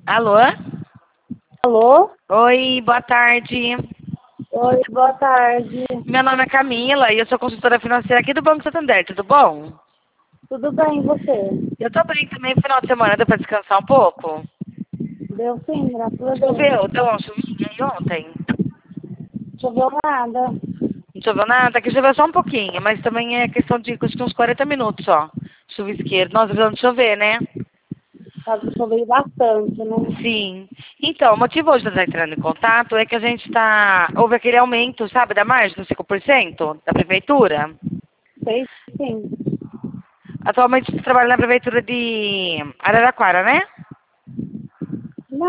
Alô? Alô? Oi, boa tarde. Oi, boa tarde. Meu nome é Camila e eu sou consultora financeira aqui do Banco Santander, tudo bom? Tudo bem, e você? Eu tô bem também, final de semana deu pra descansar um pouco? Deu sim, graças a Deus. Choveu? Deu uma chuvinha aí ontem? Choveu nada. Não choveu nada? Aqui choveu só um pouquinho, mas também é questão de acho que uns 40 minutos só. Chuvisqueiro. Nossa, precisando chover, né? Choveu bastante, né? Sim. Então, o motivo hoje de eu estar entrando em contato é que a gente está... Houve aquele aumento, sabe, da margem dos 5% da prefeitura. Sei sim. Atualmente você trabalha na prefeitura de Araraquara, né?